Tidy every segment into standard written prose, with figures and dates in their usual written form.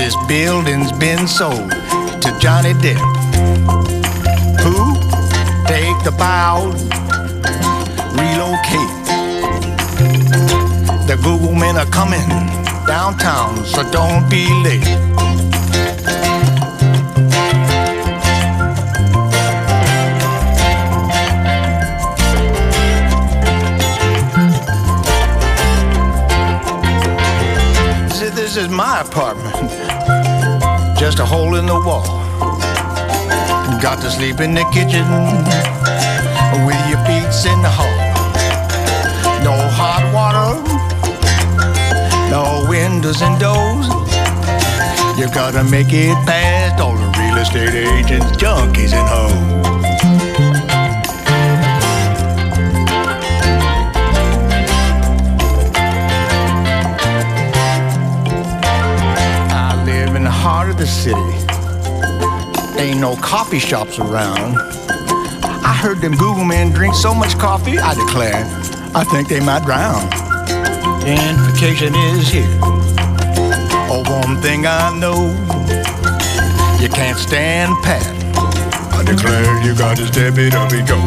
this building's been sold to Johnny Depp. Who? Take the bow, relocate. The Google men are coming downtown, so don't be late. This is my apartment, just a hole in the wall. Got to sleep in the kitchen with your feet in the hall. No hot water, no windows and doors. You gotta make it past all the real estate agents, junkies and hoes. Heart of the city. Ain't no coffee shops around. I heard them Google men drink so much coffee, I declare, I think they might drown. Gentrification is here. Oh, one thing I know, you can't stand pat. I declare you got to step it up and go.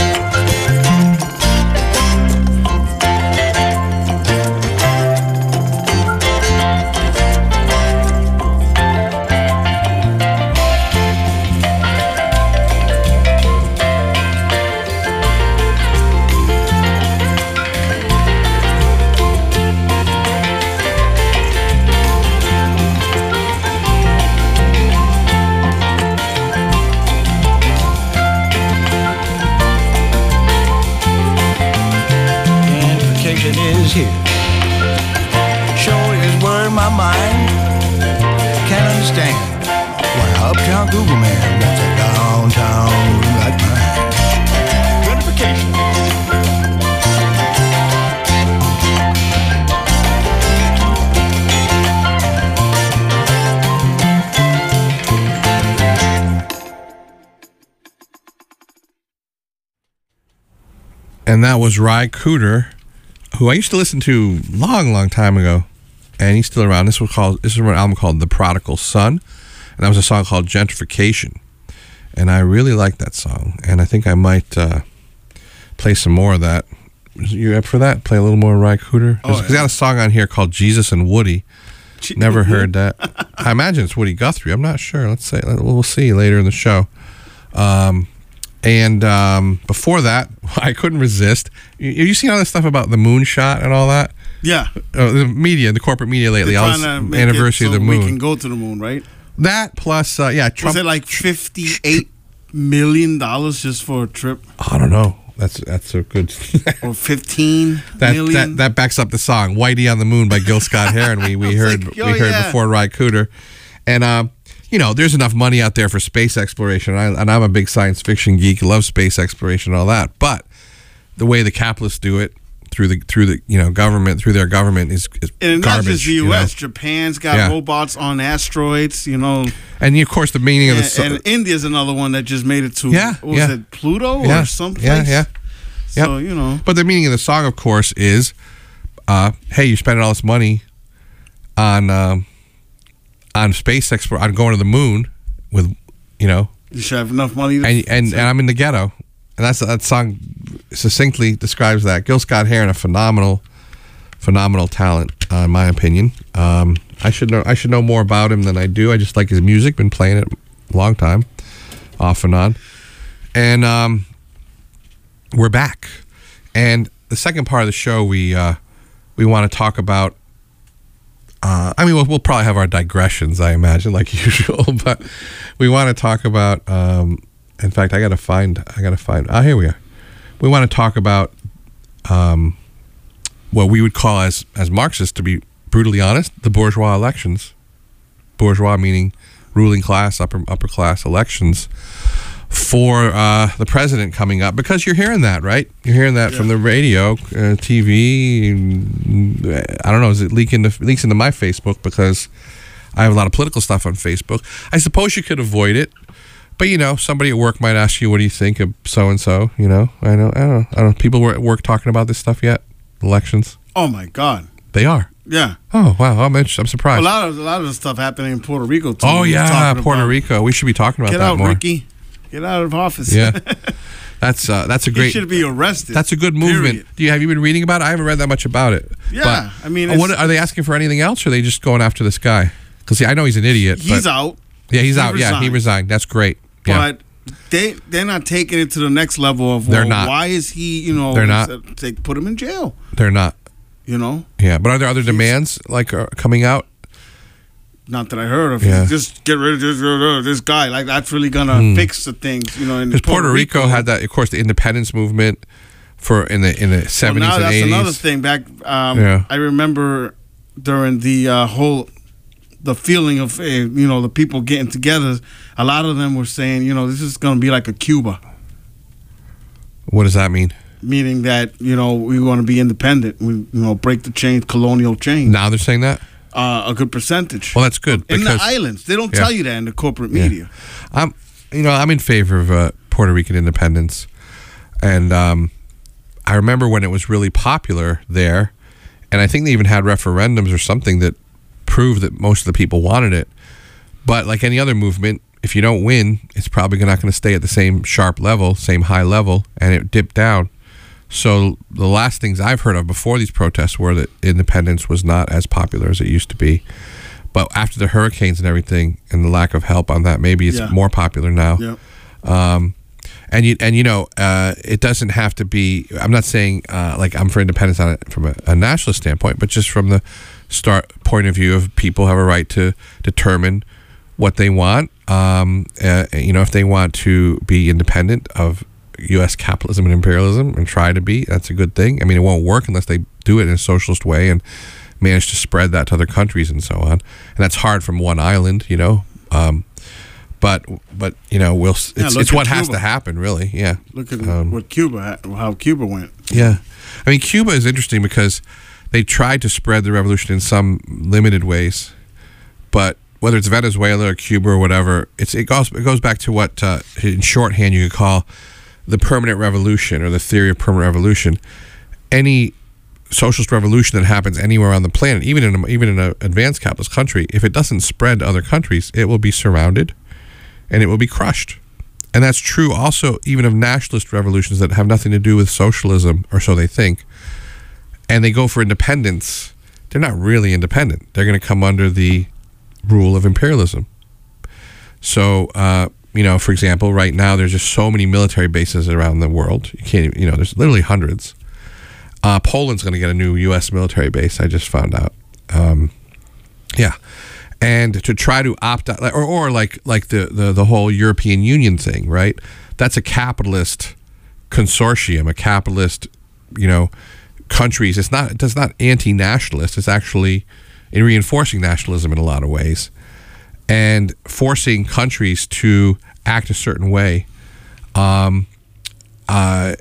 Is here. Sure is where my mind can't understand why uptown Google man wants a downtown like mine. Gentrification. And that was Ry Cooder, who I used to listen to long time ago, and he's still around. This is an album called The Prodigal Son, and that was a song called Gentrification, and I really like that song, and I think I might play some more of that. You up for that? Play a little more Ry Cooder? He's got a song on here called Jesus and Woody. Never heard that. I imagine it's Woody Guthrie. I'm not sure. We'll see later in the show. And before that, I couldn't resist. You seen all this stuff about the moon shot and all that? Yeah. The corporate media lately. All this anniversary of the moon. We can go to the moon, right? That plus, Trump. Was it like $58 million just for a trip? I don't know. That's a good. Or 15 million. That backs up the song "Whitey on the Moon" by Gil Scott-Heron. We heard before Ry Cooder, and there's enough money out there for space exploration. And I'm a big science fiction geek, love space exploration and all that. But the way the capitalists do it through the government, through their government is and garbage. Not just the U.S. Japan's got robots on asteroids, And of course, the meaning of the and India's another one that just made it to was it Pluto or someplace? Yeah. So But the meaning of the song, of course, is, hey, you're spending all this money on space exploration, on going to the moon with, You should have enough money. And I'm in the ghetto. And that song succinctly describes that. Gil Scott-Heron, a phenomenal talent, in my opinion. I should know more about him than I do. I just like his music. Been playing it a long time, off and on. And we're back. And the second part of the show, we want to talk about. We'll probably have our digressions, I imagine, like usual. But we want to talk about. In fact, I gotta find. Here we are. We want to talk about what we would call, as Marxists, to be brutally honest, the bourgeois elections. Bourgeois meaning ruling class, upper class elections for the president coming up. Because you're hearing that, right? You're hearing that from the radio, TV. I don't know. Is it leaks into my Facebook because I have a lot of political stuff on Facebook. I suppose you could avoid it. But, somebody at work might ask you, what do you think of so-and-so? I don't know. People were at work talking about this stuff yet? Elections? Oh, my God. They are. Yeah. Oh wow, I'm surprised. A lot of the stuff happening in Puerto Rico too. Oh yeah, Puerto Rico. We should be talking about that more. Get out, Ricky. Get out of office. Yeah. That's a great. He should be arrested. That's a good movement. Have you been reading about it? I haven't read that much about it. Yeah, but, I mean, are they asking for anything else, or are they just going after this guy? Because I know he's an idiot. He's out. Yeah, he's out. Resigned. Yeah, he resigned. That's great. Yeah. But they're not taking it to the next level of. They're not. Why is he? You know, they're not. They put him in jail. They're not. You know. Yeah, but are there other demands like coming out? Not that I heard of. Yeah. Just get rid of this guy. Like that's really gonna fix the things. You know, because Puerto Rico had that. Of course, the independence movement in the 70s and 80s. That's another thing. Back, I remember during the the feeling of the people getting together. A lot of them were saying, this is going to be like a Cuba. What does that mean? Meaning that we want to be independent. We break the chain, colonial chain. Now they're saying that. A good percentage. Well, that's good. In the islands, they don't tell you that in the corporate media. I'm in favor of Puerto Rican independence, and I remember when it was really popular there, and I think they even had referendums or something that proved that most of the people wanted it. But like any other movement, if you don't win, it's probably not going to stay at the same sharp level, same high level, and it dipped down. So the last things I've heard of before these protests were that independence was not as popular as it used to be. But after the hurricanes and everything and the lack of help on that, maybe it's more popular now. Yep. It doesn't have to be. I'm not saying like I'm for independence on it from a nationalist standpoint, but just from the point of view of people have a right to determine what they want. If they want to be independent of U.S. capitalism and imperialism and try to be, that's a good thing. I mean, it won't work unless they do it in a socialist way and manage to spread that to other countries and so on. And that's hard from one island, But it's what has to happen, really. Yeah. Look at how Cuba went. Yeah, I mean, Cuba is interesting because they tried to spread the revolution in some limited ways, but whether it's Venezuela or Cuba or whatever, it goes back to what in shorthand you could call the permanent revolution or the theory of permanent revolution. Any socialist revolution that happens anywhere on the planet, even in an advanced capitalist country, if it doesn't spread to other countries, it will be surrounded and it will be crushed. And that's true also even of nationalist revolutions that have nothing to do with socialism, or so they think. And they go for independence. They're not really independent. They're going to come under the rule of imperialism. So, for example, right now there's just so many military bases around the world. You can't, there's literally hundreds. Poland's going to get a new U.S. military base. I just found out. And to try to opt out, or like the whole European Union thing, right? That's a capitalist consortium, a capitalist, countries. It's not anti-nationalist. It's actually in reinforcing nationalism in a lot of ways, and forcing countries to act a certain way, to have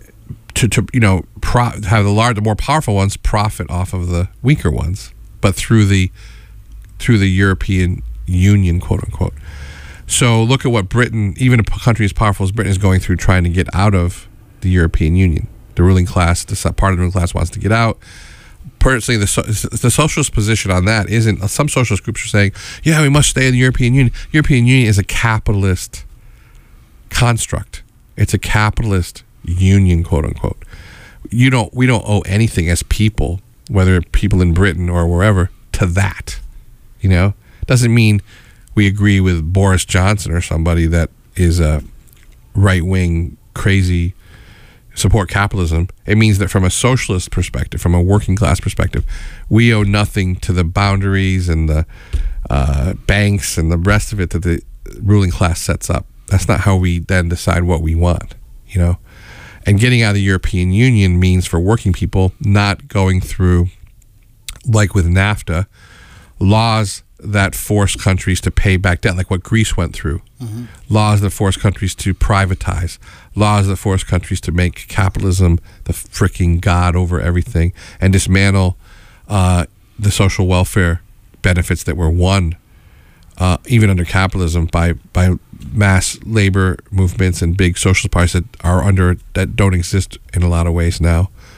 the more powerful ones profit off of the weaker ones, but through the European Union, quote unquote. So look at what Britain, even a country as powerful as Britain, is going through trying to get out of the European Union. The ruling class, part of the ruling class wants to get out. Personally, the socialist position on that isn't. Some socialist groups are saying, "Yeah, we must stay in the European Union." European Union is a capitalist construct. It's a capitalist union, quote unquote. We don't owe anything as people, whether people in Britain or wherever, to that. Doesn't mean we agree with Boris Johnson or somebody that is a right-wing crazy support capitalism. It means that from a socialist perspective, from a working class perspective, we owe nothing to the boundaries and the banks and the rest of it that the ruling class sets up. That's not how we then decide what we want, And getting out of the European Union means for working people not going through, like with NAFTA, laws that force countries to pay back debt, like what Greece went through. Mm-hmm. Laws that force countries to privatize. Laws that force countries to make capitalism the freaking god over everything and dismantle the social welfare benefits that were won, even under capitalism, by mass labor movements and big socialist parties that don't exist in a lot of ways now.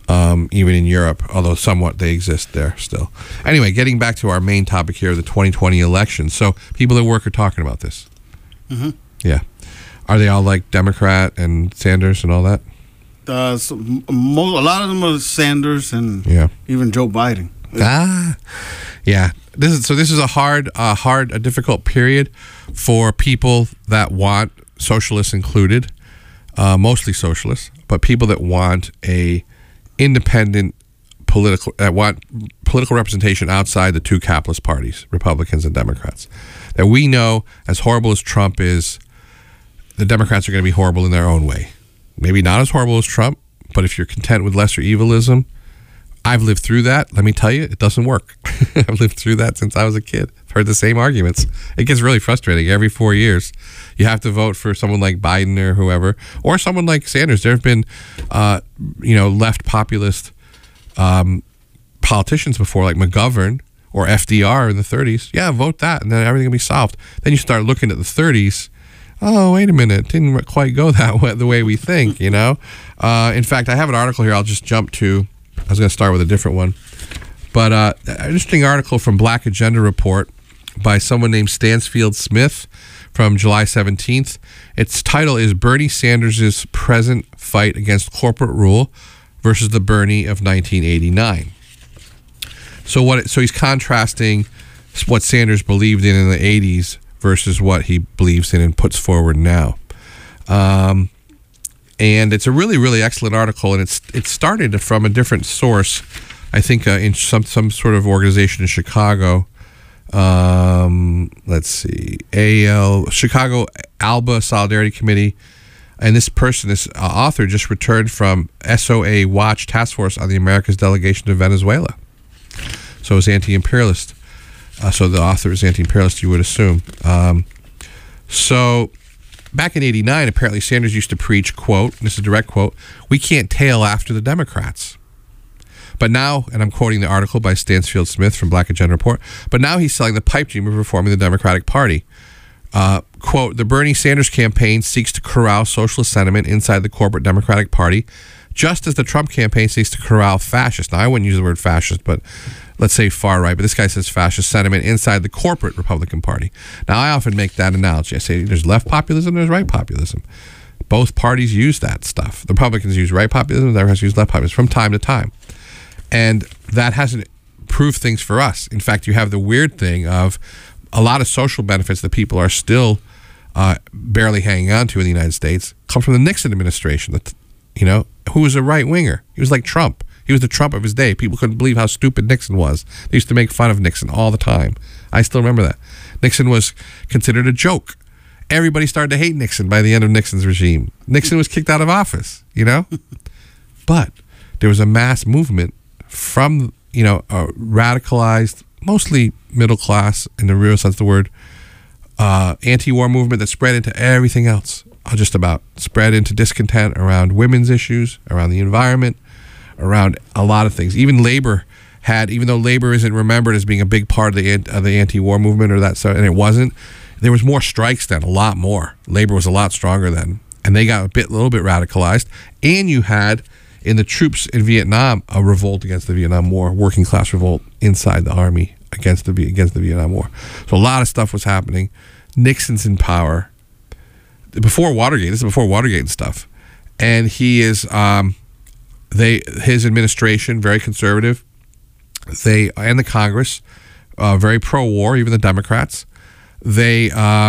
even in Europe, although somewhat they exist there still. Anyway, getting back to our main topic here, the 2020 election. So people at work are talking about this. Mm-hmm. Yeah. Are they all like Democrat and Sanders and all that? A lot of them are Sanders and even Joe Biden. Yeah. This is a difficult period for people that want socialists included, mostly socialists, but people that want a independent political representation outside the two capitalist parties, Republicans and Democrats. That we know, as horrible as Trump is, the Democrats are going to be horrible in their own way. Maybe not as horrible as Trump, but if you're content with lesser evilism, I've lived through that. Let me tell you, it doesn't work. I've lived through that since I was a kid. I've heard the same arguments. It gets really frustrating. Every 4 years, you have to vote for someone like Biden or whoever, or someone like Sanders. There have been, left populist politicians before, like McGovern or FDR in the 30s. Yeah, vote that, and then everything will be solved. Then you start looking at the 30s. Oh, wait a minute. It didn't quite go that way, the way we think, In fact, I have an article here I'll just jump to. I was going to start with a different one. But an interesting article from Black Agenda Report by someone named Stansfield Smith from July 17th. Its title is Bernie Sanders' Present Fight Against Corporate Rule versus the Bernie of 1989. So he's contrasting what Sanders believed in the 80s versus what he believes in and puts forward now. And it's a really, really excellent article, and it started from a different source, I think in some sort of organization in Chicago. Let's see, Chicago ALBA Solidarity Committee, and this author just returned from SOA Watch Task Force on the Americas delegation to Venezuela. So it's anti-imperialist. So the author is anti-imperialist, you would assume. So back in 89, apparently Sanders used to preach, quote, this is a direct quote, "We can't tail after the Democrats." But now, and I'm quoting the article by Stansfield Smith from Black Agenda Report, but now he's selling the pipe dream of reforming the Democratic Party. Quote, "The Bernie Sanders campaign seeks to corral socialist sentiment inside the corporate Democratic Party, just as the Trump campaign seeks to corral fascist." Now, I wouldn't use the word fascist, but let's say far right, but this guy says fascist sentiment inside the corporate Republican Party. Now, I often make that analogy. I say there's left populism, there's right populism. Both parties use that stuff. The Republicans use right populism, the Democrats use left populism from time to time. And that hasn't proved things for us. In fact, you have the weird thing of a lot of social benefits that people are still barely hanging on to in the United States come from the Nixon administration, who was a right-winger. He was like Trump. He was the Trump of his day. People couldn't believe how stupid Nixon was. They used to make fun of Nixon all the time. I still remember that. Nixon was considered a joke. Everybody started to hate Nixon by the end of Nixon's regime. Nixon was kicked out of office, But there was a mass movement from, a radicalized, mostly middle class in the real sense of the word, anti-war movement that spread into everything else. Just about spread into discontent around women's issues, around the environment, around a lot of things. Even labor even though labor isn't remembered as being a big part of the anti-war movement or that sort, and it wasn't, there was more strikes then, a lot more. Labor was a lot stronger then, and they got a little bit radicalized. And you had in the troops in Vietnam a revolt against the Vietnam War, working class revolt inside the army against the Vietnam War. So a lot of stuff was happening. Nixon's in power before Watergate. This is before Watergate and stuff, and he is. His administration, very conservative. And the Congress, very pro-war, even the Democrats. They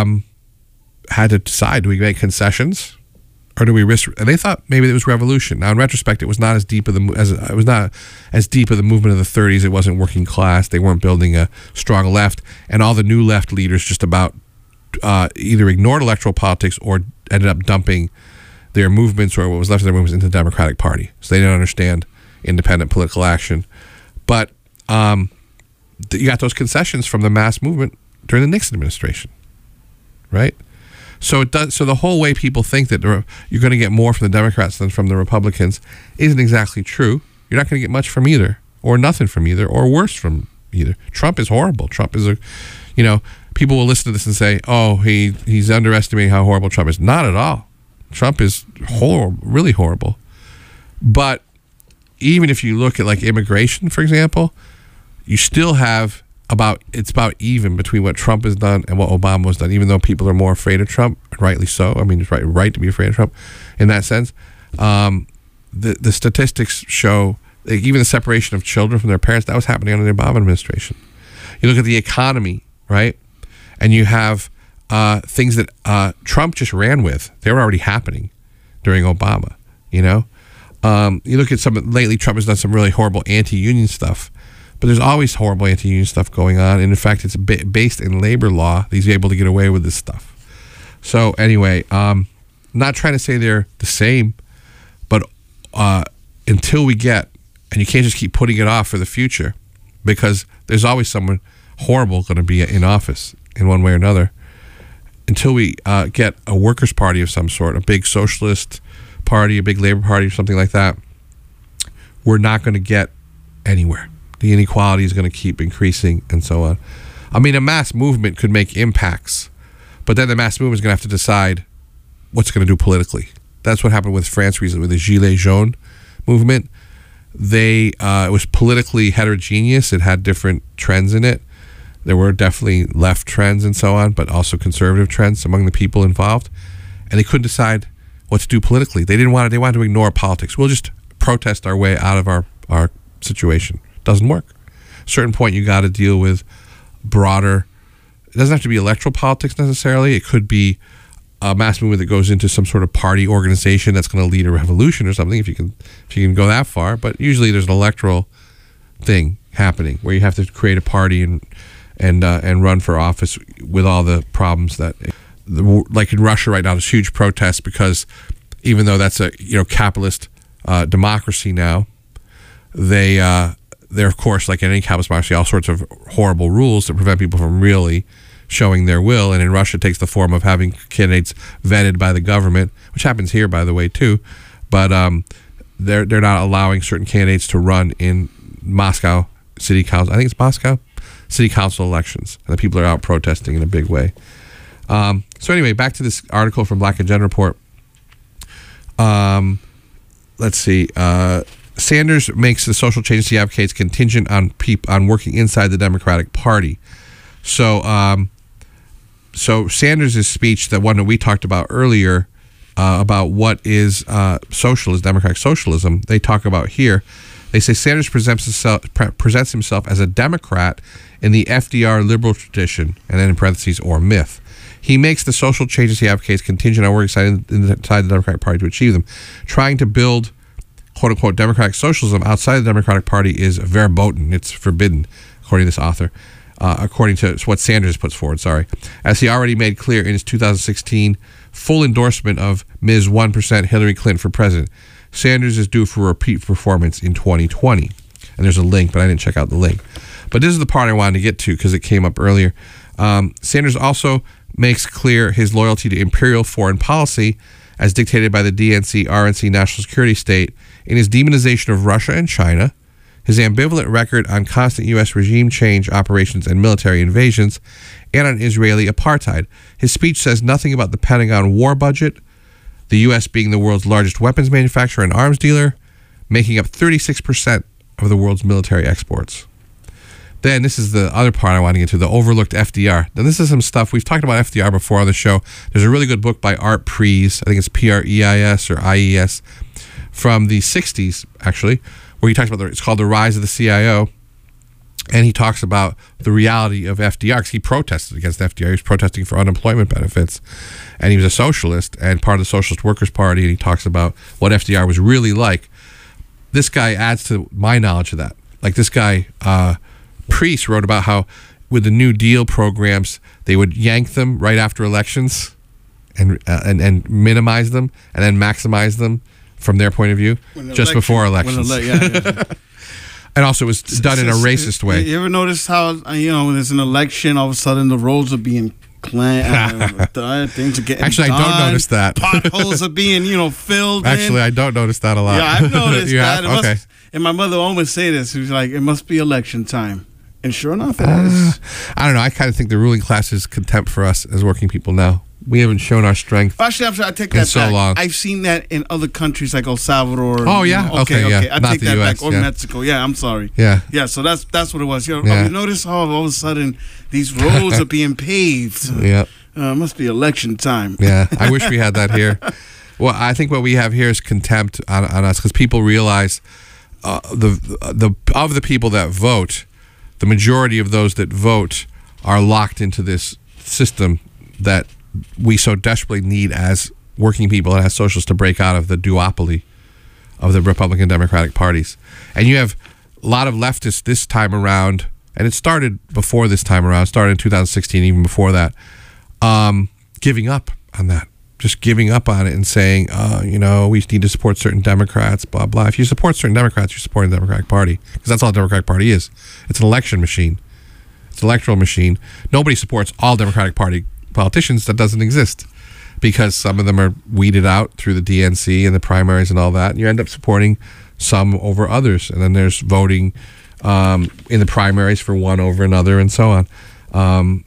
had to decide, do we make concessions or do we risk? And they thought maybe it was revolution. Now, in retrospect, it was not as deep of the movement of the 30s. It wasn't working class. They weren't building a strong left, and all the new left leaders just about either ignored electoral politics or ended up dumping their movements or what was left of their movements into the Democratic Party. So they didn't understand independent political action. But you got those concessions from the mass movement during the Nixon administration, right? So it does. So the whole way people think that you're going to get more from the Democrats than from the Republicans isn't exactly true. You're not going to get much from either, or nothing from either, or worse from either. Trump is horrible. Trump is people will listen to this and say, "Oh, he's underestimating how horrible Trump is." Not at all. Trump is really horrible. But even if you look at like immigration, for example, you still have it's about even between what Trump has done and what Obama has done, even though people are more afraid of Trump, rightly so. I mean, it's right to be afraid of Trump in that sense. The statistics show even the separation of children from their parents, that was happening under the Obama administration. You look at the economy, right? And you have things that Trump just ran with. They were already happening during Obama, you know? You look at lately Trump has done some really horrible anti-union stuff, but there's always horrible anti-union stuff going on. And in fact, it's based in labor law. He's able to get away with this stuff. So anyway, not trying to say they're the same, but until we get, and you can't just keep putting it off for the future, because there's always someone horrible going to be in office in one way or another. Until we get a workers' party of some sort, a big socialist party, a big labor party, or something like that, we're not going to get anywhere. The inequality is going to keep increasing and so on. I mean, a mass movement could make impacts, but then the mass movement is going to have to decide what's going to do politically. That's what happened with France recently with the Gilets Jaunes movement. It was politically heterogeneous. It had different trends in it. There were definitely left trends and so on, but also conservative trends among the people involved. And they couldn't decide what to do politically. They wanted to ignore politics. We'll just protest our way out of our situation. Doesn't work. At a certain point, you got to deal with broader. It doesn't have to be electoral politics necessarily. It could be a mass movement that goes into some sort of party organization that's going to lead a revolution or something. If you can go that far, but usually there's an electoral thing happening where you have to create a party and run for office with all the problems that, like in Russia right now, there's huge protests because even though that's a capitalist democracy now, they're of course, like in any capitalist democracy, all sorts of horrible rules that prevent people from really showing their will. And in Russia, it takes the form of having candidates vetted by the government, which happens here, by the way, too. But they're not allowing certain candidates to run in Moscow city council. I think it's Moscow city council elections, and the people are out protesting in a big way. So anyway, back to this article from Black Agenda Report. Let's see. Sanders makes the social changes he advocates contingent on working inside the Democratic Party. So Sanders' speech, the one that we talked about earlier, about what is democratic socialism, they talk about here. They say Sanders presents himself as a Democrat in the FDR liberal tradition, and then in parentheses, or myth. He makes the social changes he advocates contingent on working inside the Democratic Party to achieve them. Trying to build, quote-unquote, democratic socialism outside the Democratic Party is verboten. It's forbidden, according to this author. According to what Sanders puts forward, as he already made clear in his 2016 full endorsement of Ms. 1% Hillary Clinton for president. Sanders is due for a repeat performance in 2020. And there's a link, but I didn't check out the link. But this is the part I wanted to get to because it came up earlier. Sanders also makes clear his loyalty to imperial foreign policy as dictated by the DNC, RNC national security state in his demonization of Russia and China, his ambivalent record on constant U.S. regime change operations and military invasions, and on Israeli apartheid. His speech says nothing about the Pentagon war budget, the U.S. being the world's largest weapons manufacturer and arms dealer, making up 36% of the world's military exports. Then, this is the other part I want to get to, the overlooked FDR. Now, this is some stuff. We've talked about FDR before on the show. There's a really good book by Art Preis, I think it's Preis or IES, from the 60s, actually, where he talks about, it's called The Rise of the CIO, and he talks about the reality of FDR, because he protested against FDR. He was protesting for unemployment benefits, and he was a socialist and part of the Socialist Workers' Party, and he talks about what FDR was really like. This guy adds to my knowledge of that. Like this guy, Preis, wrote about how with the New Deal programs, they would yank them right after elections and minimize them and then maximize them from their point of view just before elections. And also it was done in a racist way. You ever notice how, when there's an election, all of a sudden the roads are being cleaned, things are getting Actually, done, I don't notice that. Potholes are being, filled Actually, I don't notice that a lot. Yeah, I've noticed that. Okay. And my mother always say this. She was like, it must be election time. And sure enough, it is. I don't know. I kind of think the ruling class is contempt for us as working people now. We haven't shown our strength. Actually, I'm sorry, I take that so back. long. I've seen that in other countries like El Salvador. Oh yeah, okay. Yeah. I Not take the that US, back. Or yeah. Mexico. Yeah, I'm sorry. Yeah. Yeah, so that's what it was. You Yeah. notice how all of a sudden these roads are being paved. Yeah. Must be election time. Yeah. I wish we had that here. Well, I think what we have here is contempt on us because people realize of the people that vote, the majority of those that vote are locked into this system that we so desperately need as working people and as socialists to break out of the duopoly of the Republican Democratic parties. And you have a lot of leftists this time around, and it started before this time around, it started in 2016, even before that, giving up on that. Just giving up on it and saying, we need to support certain Democrats, blah, blah. If you support certain Democrats, you're supporting the Democratic Party, because that's all the Democratic Party is. It's an election machine. It's an electoral machine. Nobody supports all Democratic Party politicians. That doesn't exist, because some of them are weeded out through the DNC and the primaries and all that, and you end up supporting some over others. And then there's voting in the primaries for one over another and so on.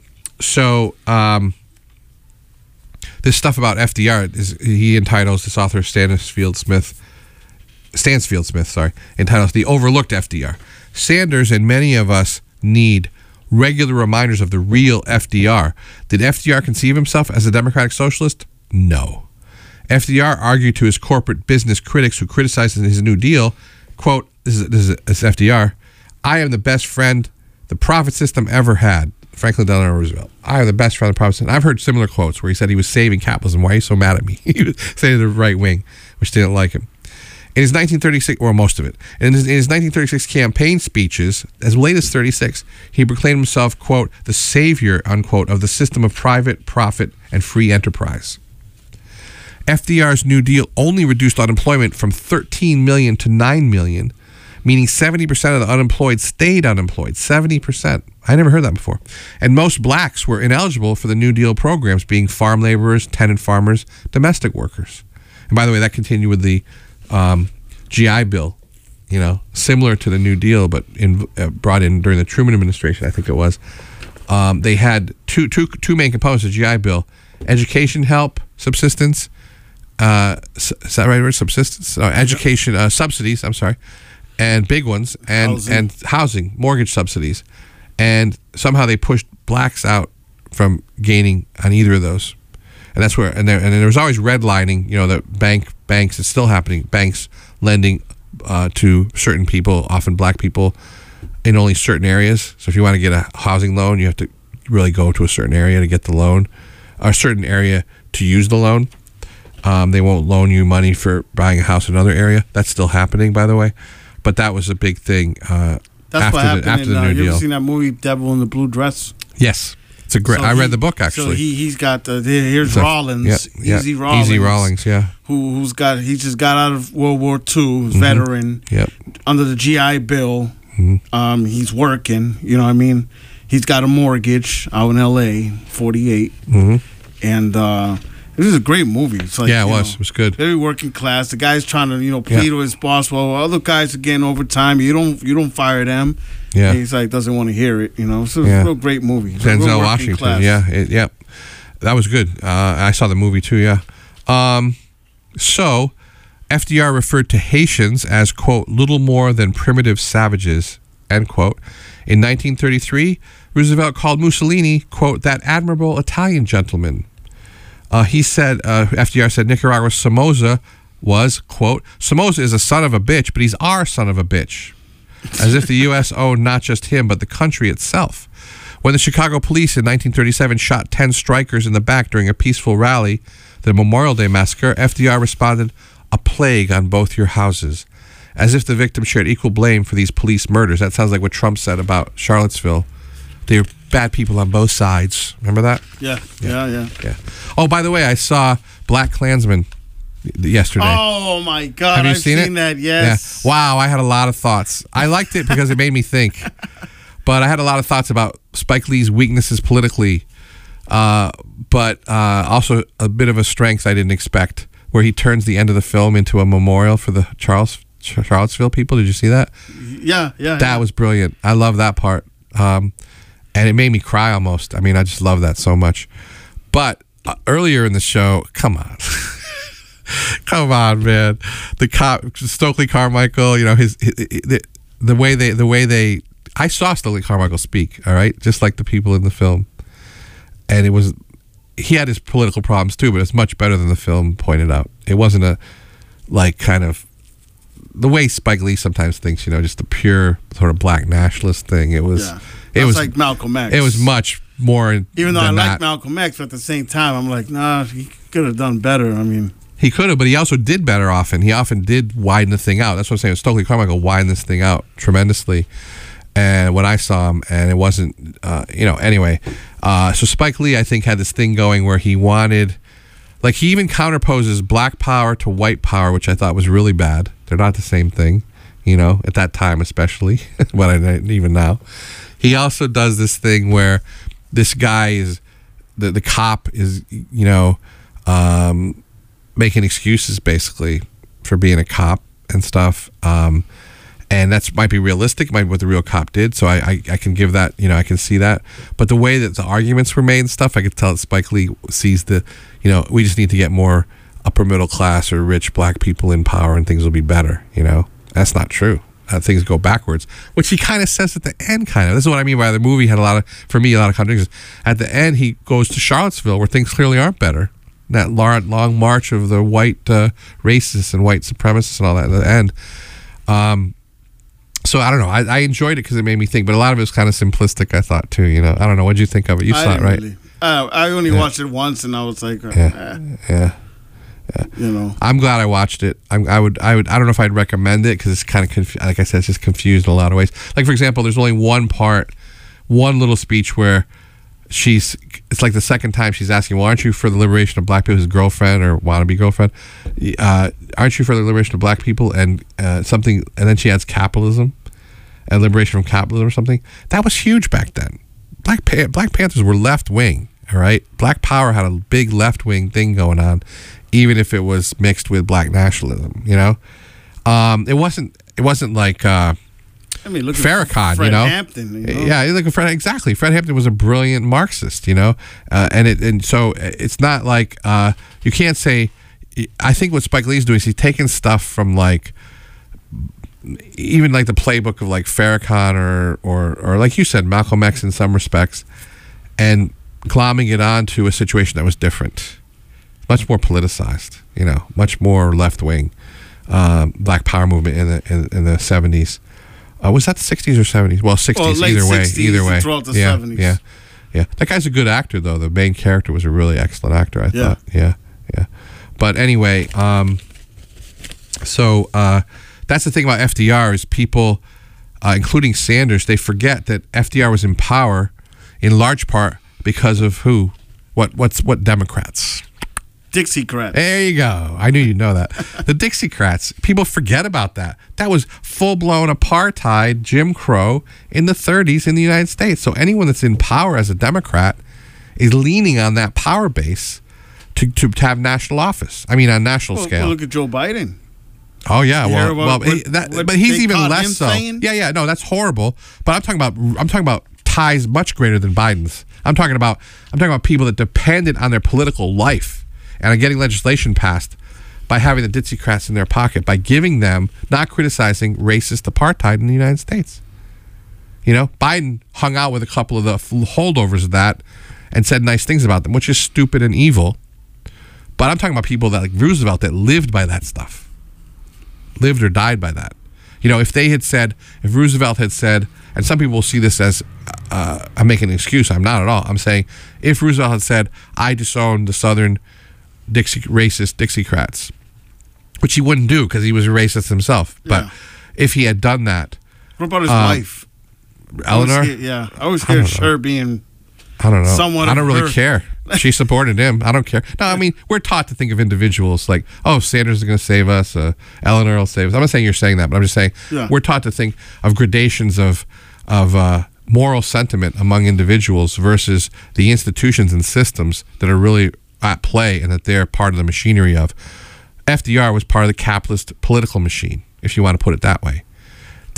This stuff about FDR he entitles, this author Stansfield Smith, entitles The Overlooked FDR. Sanders and many of us need regular reminders of the real FDR. Did FDR conceive himself as a democratic socialist? No. FDR argued to his corporate business critics who criticized his New Deal, quote, this is FDR, "I am the best friend the profit system ever had." Franklin Delano Roosevelt. "I am the best friend of the profit system." I've heard similar quotes where he said he was saving capitalism. Why are you so mad at me? He was saying to the right wing, which didn't like him. In his 1936, or most of it, in his 1936 campaign speeches, as late as 36, he proclaimed himself, quote, "the savior," unquote, "of the system of private profit and free enterprise." FDR's New Deal only reduced unemployment from 13 million to 9 million, meaning 70% of the unemployed stayed unemployed. 70%. I never heard that before. And most blacks were ineligible for the New Deal programs, being farm laborers, tenant farmers, domestic workers. And by the way, that continued with the GI Bill, similar to the New Deal, but brought in during the Truman administration, I think it was. They had two main components of the GI Bill: education help, subsistence. Is that right word? Subsistence? Education subsidies. I'm sorry. And big ones, and housing, mortgage subsidies. And somehow they pushed blacks out from gaining on either of those. And that's where, and there was always redlining, the banks, it's still happening, banks lending to certain people, often black people, in only certain areas. So if you want to get a housing loan, you have to really go to a certain area to get the loan, or a certain area to use the loan. They won't loan you money for buying a house in another area. That's still happening, by the way. But that was a big thing That's what happened after the New Deal. You ever seen that movie, Devil in the Blue Dress? Yes. It's a great. I read the book, actually. So he's got here's Rawlings, Easy Rawlings, yeah. He just got out of World War II, veteran. Yep. Under the GI Bill, he's working. You know what I mean? He's got a mortgage out in L.A., 48, and. This is a great movie. It's like, it was. It was good. Very working class. The guy's trying to, plead with his boss. Well, other guys are getting overtime. You don't fire them. Yeah. And he's like, doesn't want to hear it. So it's a real great movie. It's Denzel Washington. Class. Yeah. That was good. I saw the movie too. Yeah. So, FDR referred to Haitians as, quote, little more than primitive savages, end quote. In 1933, Roosevelt called Mussolini, quote, that admirable Italian gentleman. He said, FDR said, Nicaragua's Somoza was, quote, Somoza is a son of a bitch, but he's our son of a bitch. As if the U.S. owned not just him, but the country itself. When the Chicago police in 1937 shot 10 strikers in the back during a peaceful rally, the Memorial Day massacre, FDR responded, a plague on both your houses. As if the victims shared equal blame for these police murders. That sounds like what Trump said about Charlottesville. They were bad people on both sides. Remember that? Yeah. Oh, by the way, I saw Black Klansman yesterday. Oh my God! Have you I've seen that? Yes. Yeah. Wow, I had a lot of thoughts. I liked it because it made me think, but I had a lot of thoughts about Spike Lee's weaknesses politically, but also a bit of a strength I didn't expect, where he turns the end of the film into a memorial for the Charlottesville people. Did you see that? Yeah. That was brilliant. I love that part. And it made me cry almost. I mean, I just love that so much. But earlier in the show, come on. Come on, man. The cop, Stokely Carmichael, you know, the way they I saw Stokely Carmichael speak, all right, just like the people in the film. And he had his political problems too, but it's much better than the film pointed out. It wasn't a, like, kind of, the way Spike Lee sometimes thinks, you know, just a pure sort of black nationalist thing. It was, it was like Malcolm X. It was much more. Even though I like Malcolm X, but at the same time, I'm like, nah, he could have done better. I mean, he could have, but he also did better often. He often did widen the thing out. That's what I'm saying. Stokely Carmichael widened this thing out tremendously. And when I saw him, and it wasn't, you know, anyway. So Spike Lee, I think, had this thing going where he wanted, like, he even counterposes black power to white power, which I thought was really bad. They're not the same thing, you know, at that time especially, but even now. He also does this thing where this guy is, the cop is, you know, making excuses basically for being a cop and stuff. And that's might be realistic, might be what the real cop did. So I can give that, you know, I can see that. But the way that the arguments were made and stuff, I could tell that Spike Lee sees the, you know, we just need to get more upper middle class or rich black people in power and things will be better, you know. That's not true. Things go backwards, which he kind of says at the end, kind of. This is what I mean by the movie had a lot of contradictions. At the end, he goes to Charlottesville where things clearly aren't better. That long march of the white racists and white supremacists and all that at the end. So I don't know. I enjoyed it because it made me think, but a lot of it was kind of simplistic, I thought, too. You know, I don't know. What did you think of it? You saw it, right? Really. I only watched it once, and I was like, yeah. You know, I'm glad I watched it. I don't know if I'd recommend it because it's kind of like I said, it's just confused in a lot of ways. Like, for example, there's only one little speech where it's like the second time she's asking, well, aren't you for the liberation of black people? His girlfriend or wannabe girlfriend, aren't you for the liberation of black people? And something, and then she adds capitalism and liberation from capitalism or something. That was huge back then. Black Panthers were left wing. All right, Black Power had a big left wing thing going on, even if it was mixed with black nationalism. You know, it wasn't like. I mean, look Farrakhan, at Fred you know? Hampton. You know? Yeah, look at Fred. Exactly, Fred Hampton was a brilliant Marxist, you know, and so it's not like you can't say. I think what Spike Lee's doing is he's taking stuff from like even like the playbook of like Farrakhan or like you said, Malcolm X in some respects, and glomming it onto a situation that was different, much more politicized, you know, much more left wing. Black Power movement in the 70s. Was that the 60s or 70s? Well, 60s, either way. Throughout the 70s. Yeah. That guy's a good actor, though. The main character was a really excellent actor, I thought. Yeah. But anyway, so that's the thing about FDR is people, including Sanders, they forget that FDR was in power in large part because of who? What Democrats? Dixiecrats. There you go. I knew you'd know that. The Dixiecrats. People forget about that. That was full-blown apartheid, Jim Crow in the 30s in the United States. So anyone that's in power as a Democrat is leaning on that power base to have national office. I mean, on national scale. Well, look at Joe Biden. Oh yeah, but he's even less so. Saying? Yeah. No, that's horrible. But I'm talking about ties much greater than Biden's. I'm talking about people that depended on their political life and are getting legislation passed by having the Dixiecrats in their pocket, by giving them, not criticizing racist apartheid in the United States. You know, Biden hung out with a couple of the holdovers of that and said nice things about them, which is stupid and evil. But I'm talking about people that, like Roosevelt, that lived by that stuff. Lived or died by that. You know, if Roosevelt had said, and some people will see this as, I'm making an excuse, I'm not at all. I'm saying, if Roosevelt had said, I disown the Southern racist Dixiecrats, which he wouldn't do because he was a racist himself. But if he had done that, what about his wife, Eleanor? I always hear her being. I don't know. Somewhat. I don't really care. She supported him. I don't care. No, I mean, we're taught to think of individuals like, oh, Sanders is going to save us. Eleanor will save us. I'm not saying you're saying that, but I'm just saying we're taught to think of gradations of moral sentiment among individuals versus the institutions and systems that are really at play and that they're part of the machinery of. FDR was part of the capitalist political machine, if you want to put it that way.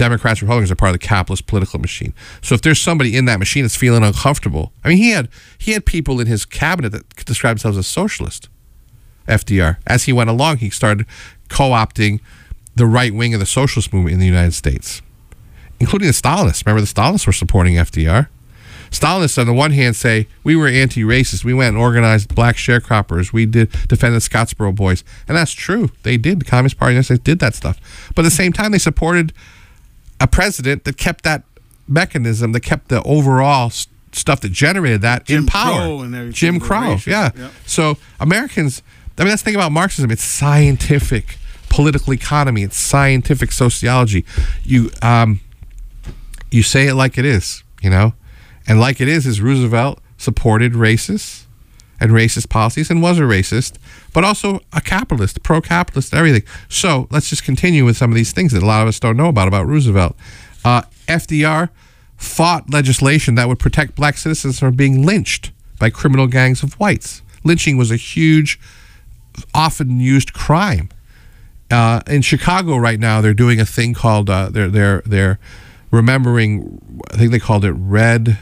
Democrats, Republicans are part of the capitalist political machine. So if there's somebody in that machine that's feeling uncomfortable, I mean, he had people in his cabinet that described themselves as socialist. FDR, as he went along, he started co-opting the right wing of the socialist movement in the United States, including the Stalinists. Remember, the Stalinists were supporting FDR. Stalinists, on the one hand, say, we were anti-racist. We went and organized black sharecroppers. We did defend the Scottsboro Boys. And that's true. They did. The Communist Party of the United States did that stuff. But at the same time, they supported a president that kept that mechanism, that kept the overall stuff that generated that in power. Jim Crow, yeah. So Americans, I mean, that's the thing about Marxism. It's scientific political economy. It's scientific sociology. You say it like it is, you know? And like it is Roosevelt supported racists and racist policies and was a racist, but also a capitalist, pro-capitalist, everything. So let's just continue with some of these things that a lot of us don't know about Roosevelt. FDR fought legislation that would protect black citizens from being lynched by criminal gangs of whites. Lynching was a huge, often used crime. In Chicago right now, they're doing a thing called, they're remembering, I think they called it Red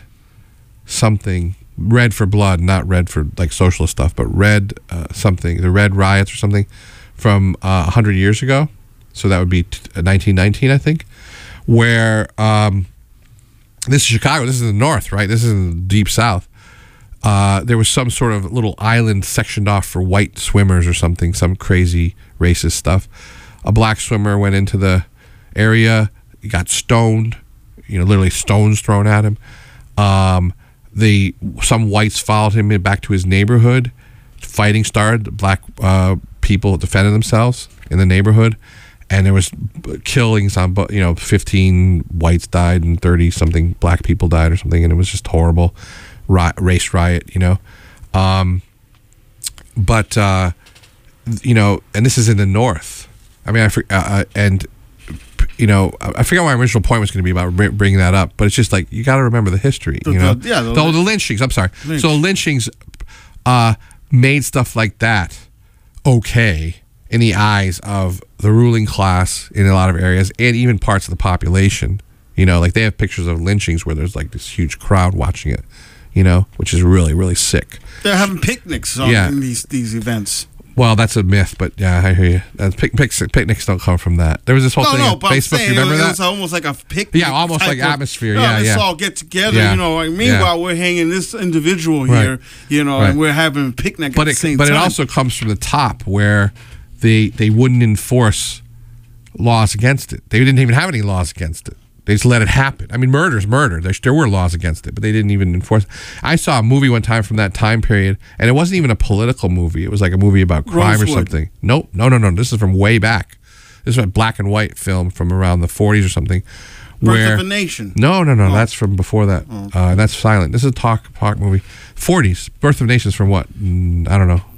for Blood, not red for like socialist stuff, but red something, the Red Riots or something from 100 years ago. So that would be 1919, I think, where this is Chicago, this is the North, right? This is in the deep South. There was some sort of little island sectioned off for white swimmers or something, some crazy racist stuff. A black swimmer went into the area, he got stoned, literally stones thrown at him. Some whites followed him back to his neighborhood. Fighting started. Black people defended themselves in the neighborhood, and there was killings on 15 whites died and 30 something black people died or something, and it was just horrible. Race riot, and this is in the North. I mean, I forget what my original point was going to be about bringing that up, but it's just like, you got to remember the history, the lynchings, I'm sorry. So lynchings made stuff like that okay in the eyes of the ruling class in a lot of areas and even parts of the population. Like they have pictures of lynchings where there's like this huge crowd watching it, which is really, really sick. They're having picnics in these events. Well, that's a myth, but yeah, I hear you. Picnics don't come from that. There was this whole thing on Facebook. You remember that? It was almost like a picnic. Yeah, almost like atmosphere. Let's all get together. Meanwhile, we're hanging this individual here. And we're having a picnic at the same time. But it also comes from the top, where they wouldn't enforce laws against it. They didn't even have any laws against it. They just let it happen. I mean, murder's murder. There were laws against it, but they didn't even enforce it. I saw a movie one time from that time period, and it wasn't even a political movie. It was like a movie about crime Rosewood. Or something. Nope. No. This is from way back. This is a black and white film from around the 40s or something. Birth of a Nation. No. Oh. That's from before that. Oh. That's silent. This is a talk movie. 40s. Birth of a Nation is from what? I don't know.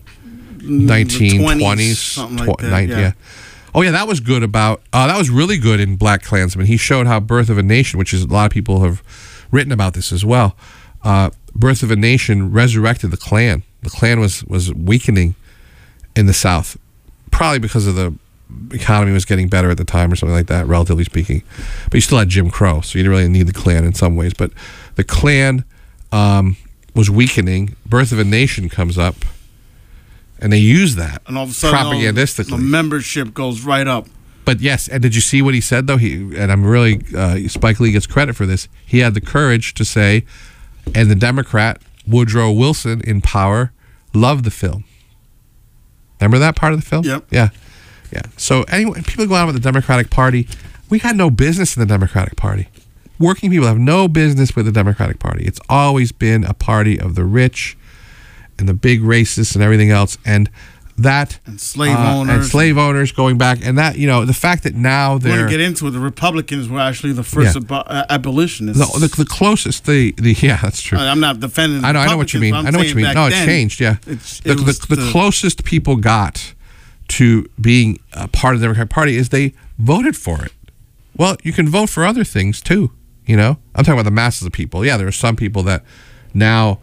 1920s. Something like that. Yeah. Oh yeah, that was good that was really good in Black Klansman. He showed how Birth of a Nation, which is a lot of people have written about this as well. Birth of a Nation resurrected the Klan. The Klan was weakening in the South, probably because of the economy was getting better at the time or something like that, relatively speaking. But you still had Jim Crow, so you didn't really need the Klan in some ways. But the Klan was weakening. Birth of a Nation comes up. And they use that, and all of a sudden, propagandistically. The membership goes right up. But yes, and did you see what he said though? I'm really Spike Lee gets credit for this. He had the courage to say, and the Democrat Woodrow Wilson in power loved the film. Remember that part of the film? Yep. Yeah. So anyway, people go on with the Democratic Party. We got no business in the Democratic Party. Working people have no business with the Democratic Party. It's always been a party of the rich and the big racists and everything else, and slave owners going back, and that the fact that now they're going to get into it. The Republicans were actually the first abolitionists. No, the closest that's true. I'm not defending. I know what you mean. No, it's changed. Yeah, the closest people got to being a part of the Democratic Party is they voted for it. Well, you can vote for other things too. I'm talking about the masses of people. Yeah, there are some people that now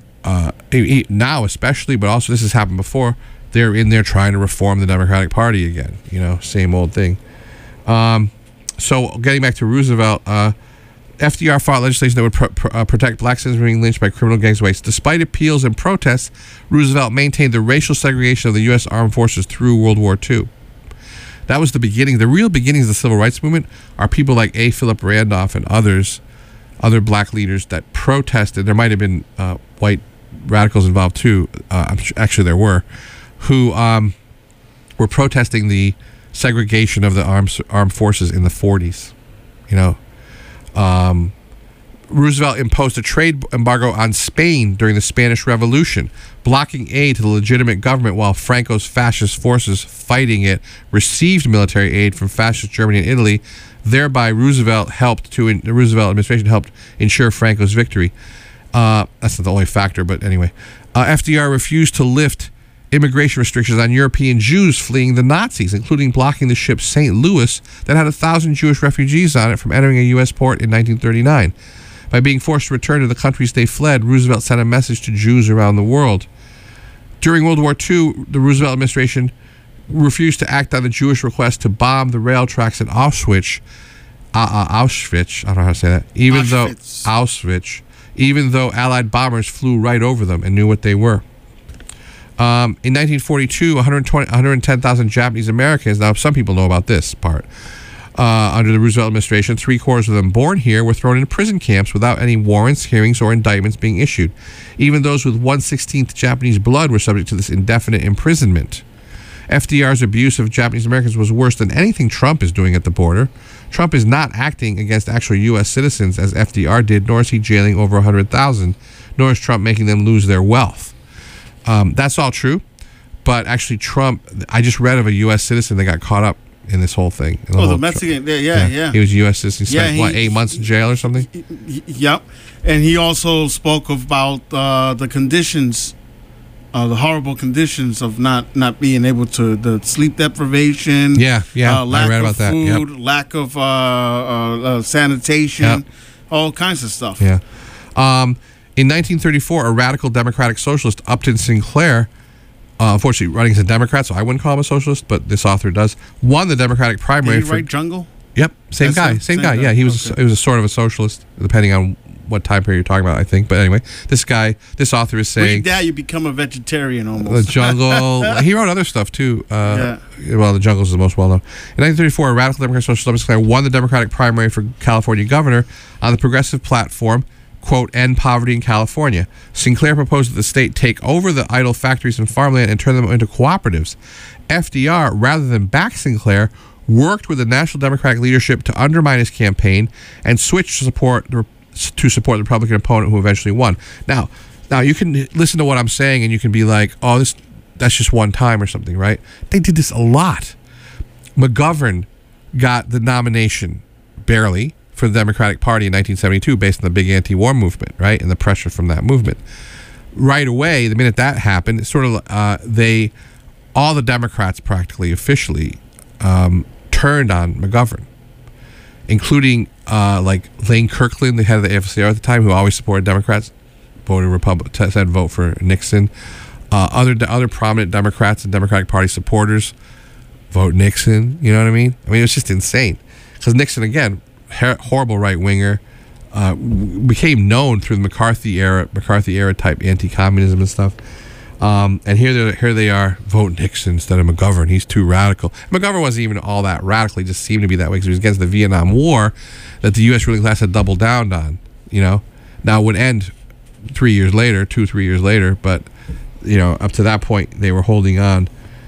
especially, but also this has happened before, they're in there trying to reform the Democratic Party again. Same old thing. So getting back to Roosevelt, FDR fought legislation that would protect black citizens from being lynched by criminal gangs waste. Despite appeals and protests, Roosevelt maintained the racial segregation of the U.S. Armed Forces through World War II. That was the beginning. The real beginnings of the Civil Rights Movement are people like A. Philip Randolph and other black leaders that protested. There might have been white radicals involved too. Actually, there were, who were protesting the segregation of the armed forces in the 40s. Roosevelt imposed a trade embargo on Spain during the Spanish Revolution, blocking aid to the legitimate government while Franco's fascist forces fighting it received military aid from fascist Germany and Italy. Thereby, the Roosevelt administration helped ensure Franco's victory. That's not the only factor, but anyway. FDR refused to lift immigration restrictions on European Jews fleeing the Nazis, including blocking the ship St. Louis that had 1,000 Jewish refugees on it from entering a U.S. port in 1939. By being forced to return to the countries they fled, Roosevelt sent a message to Jews around the world. During World War II, the Roosevelt administration refused to act on the Jewish request to bomb the rail tracks at Auschwitz. I don't know how to say that. Even though Allied bombers flew right over them and knew what they were. In 1942, 110,000 Japanese Americans, now some people know about this part, under the Roosevelt administration, 3/4 of them born here were thrown into prison camps without any warrants, hearings, or indictments being issued. Even those with 1/16 Japanese blood were subject to this indefinite imprisonment. FDR's abuse of Japanese Americans was worse than anything Trump is doing at the border. Trump is not acting against actual U.S. citizens as FDR did, nor is he jailing over 100,000, nor is Trump making them lose their wealth. That's all true, but actually Trump, I just read of a U.S. citizen that got caught up in this whole thing. The Mexican, yeah. He was a U.S. citizen. He spent, 8 months in jail or something? Yep. And he also spoke about the conditions, the horrible conditions of not being able to, the sleep deprivation. Lack I read about food, that. Yep. Lack of sanitation, all kinds of stuff. Yeah. In 1934, a radical Democratic socialist, Upton Sinclair, unfortunately running as a Democrat, so I wouldn't call him a socialist, but this author does, won the Democratic primary. Did he write Jungle? Yep, same guy. Yeah, he was a sort of a socialist, depending on what time period you're talking about, I think. But anyway, this author is saying... Read that, you become a vegetarian almost. The Jungle... He wrote other stuff, too. Well, The Jungle is the most well-known. In 1934, a radical Democratic socialist, Upton Sinclair, won the Democratic primary for California governor on the progressive platform, quote, end poverty in California. Sinclair proposed that the state take over the idle factories and farmland and turn them into cooperatives. FDR, rather than back Sinclair, worked with the National Democratic leadership to undermine his campaign and switch to support the Republican opponent who eventually won. Now you can listen to what I'm saying and you can be like, oh, that's just one time or something, right? They did this a lot. McGovern got the nomination, barely, for the Democratic Party in 1972 based on the big anti-war movement, right, and the pressure from that movement. Right away, the minute that happened, it's sort of all the Democrats practically officially turned on McGovern, including like Lane Kirkland, the head of the AFL-CIO at the time, who always supported Democrats, voted Republican, said vote for Nixon. Other prominent Democrats and Democratic Party supporters vote Nixon. You know what I mean? I mean, it was just insane because Nixon, again, horrible right winger, became known through the McCarthy era type anti-communism and stuff. And here they are, vote Nixon instead of McGovern. He's too radical. McGovern wasn't even all that radical. He just seemed to be that way because he was against the Vietnam War that the U.S. ruling class had doubled down on. Now it would end 3 years later, 2-3 years later, but up to that point they were holding on.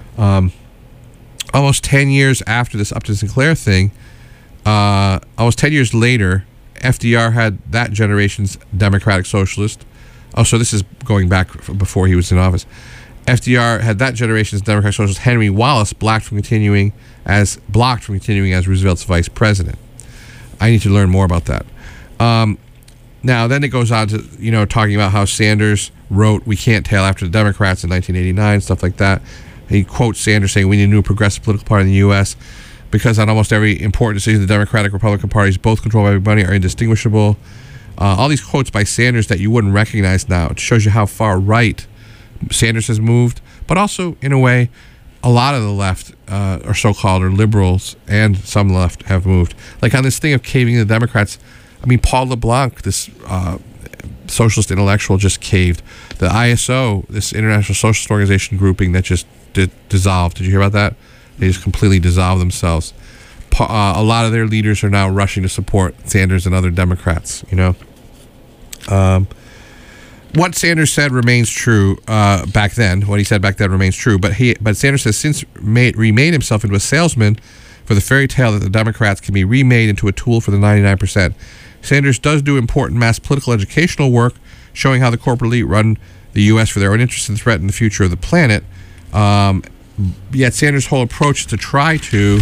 Almost 10 years after this Upton Sinclair thing. Almost 10 years later, FDR had that generation's Democratic socialist. Oh, so this is going back before he was in office. FDR had that generation's Democratic socialist Henry Wallace blocked from continuing as Roosevelt's vice president. I need to learn more about that. Now, then it goes on to talking about how Sanders wrote "We Can't Tail After the Democrats" in 1989, stuff like that. He quotes Sanders saying, "We need a new progressive political party in the U.S. because on almost every important decision, the Democratic Republican parties, both controlled by big money, are indistinguishable." All these quotes by Sanders that you wouldn't recognize now. It shows you how far right Sanders has moved, but also, in a way, a lot of the left, or so-called, or liberals, and some left have moved. Like on this thing of caving the Democrats, I mean, Paul LeBlanc, this socialist intellectual, just caved. The ISO, this International Socialist Organization grouping that just dissolved. Did you hear about that? They just completely dissolved themselves. A lot of their leaders are now rushing to support Sanders and other Democrats, you know. What Sanders said remains true back then. What he said back then remains true. But Sanders has since remade himself into a salesman for the fairy tale that the Democrats can be remade into a tool for the 99%. Sanders does do important mass political educational work, showing how the corporate elite run the U.S. for their own interests and threaten the future of the planet. Yet Sanders' whole approach is to try to,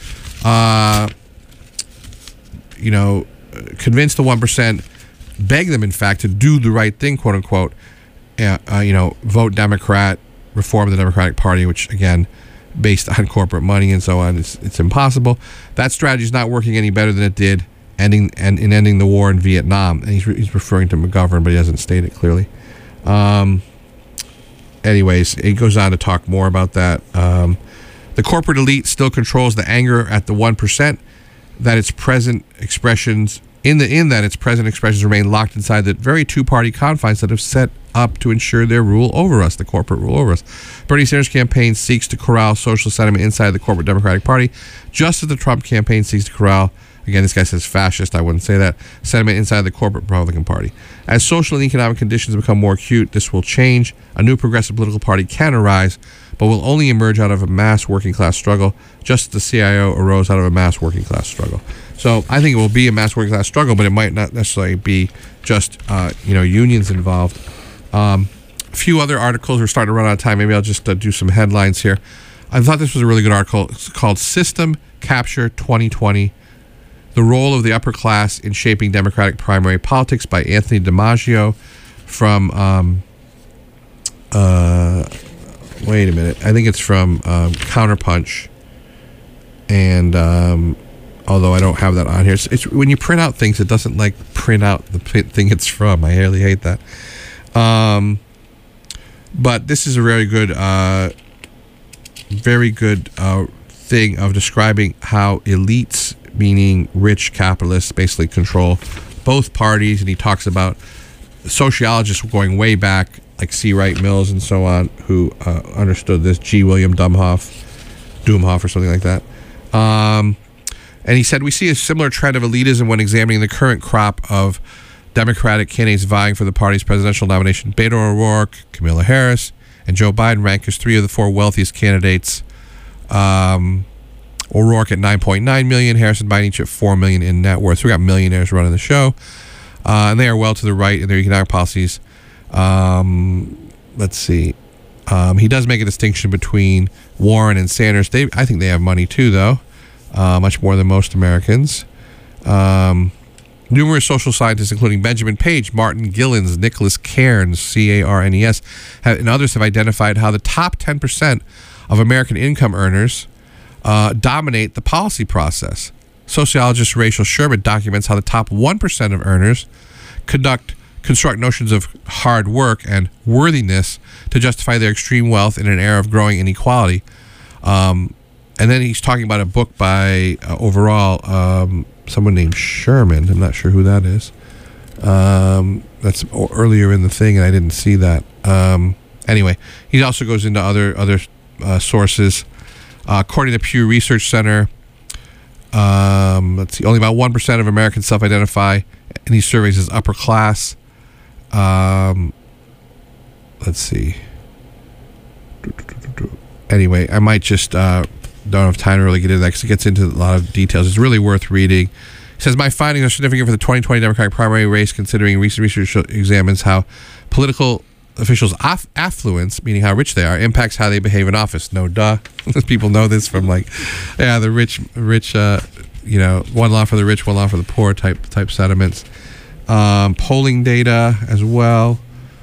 convince the 1%, beg them, in fact, to do the right thing, quote unquote. Vote Democrat, reform the Democratic Party, which again, based on corporate money and so on, it's impossible. That strategy is not working any better than it did ending the war in Vietnam. And he's referring to McGovern, but he doesn't state it clearly. Anyways, it goes on to talk more about that. The corporate elite still controls the anger at the 1%, that its present expressions remain locked inside the very two-party confines that have set up to ensure their rule over us, the corporate rule over us. Bernie Sanders' campaign seeks to corral social sentiment inside the corporate Democratic Party, just as the Trump campaign seeks to corral, again, this guy says fascist, I wouldn't say that, sentiment inside the corporate Republican Party. As social and economic conditions become more acute, this will change. A new progressive political party can arise, but will only emerge out of a mass working class struggle, just as the CIO arose out of a mass working class struggle. So I think it will be a mass working class struggle, but it might not necessarily be just unions involved. A few other articles. We're starting to run out of time. Maybe I'll just do some headlines here. I thought this was a really good article. It's called "System Capture 2020: The Role of the Upper Class in Shaping Democratic Primary Politics" by Anthony DiMaggio from wait a minute. I think it's from Counterpunch. And although I don't have that on here, it's when you print out things, it doesn't print out the thing it's from. I really hate that. But this is a very good thing of describing how elites, meaning rich capitalists, basically control both parties. And he talks about sociologists going way back, like C. Wright Mills and so on, who understood this, G. William Dummhoff or something like that. And he said, we see a similar trend of elitism when examining the current crop of Democratic candidates vying for the party's presidential nomination. Beto O'Rourke, Kamala Harris, and Joe Biden rank as three of the four wealthiest candidates. O'Rourke at $9.9 million, Harris and Biden each at $4 million in net worth. So we got millionaires running the show. And they are well to the right in their economic policies. Let's see. He does make a distinction between Warren and Sanders. I think they have money too, though. Much more than most Americans. Numerous social scientists, including Benjamin Page, Martin Gillens, Nicholas Cairns, Carnes, and others have identified how the top 10% of American income earners dominate the policy process. Sociologist Rachel Sherman documents how the top 1% of earners construct notions of hard work and worthiness to justify their extreme wealth in an era of growing inequality. And then he's talking about a book by someone named Sherman. I'm not sure who that is. That's earlier in the thing, and I didn't see that. Anyway, he also goes into other sources. According to Pew Research Center, let's see, only about 1% of Americans self-identify in these surveys as upper class. Let's see. Anyway, I might just don't have time to really get into that because it gets into a lot of details. It's really worth reading. He says, my findings are significant for the 2020 Democratic primary race, considering recent research examines how political officials' affluence, meaning how rich they are, impacts how they behave in office. No duh. People know this from the rich, one law for the rich, one law for the poor type sentiments. Polling data as well.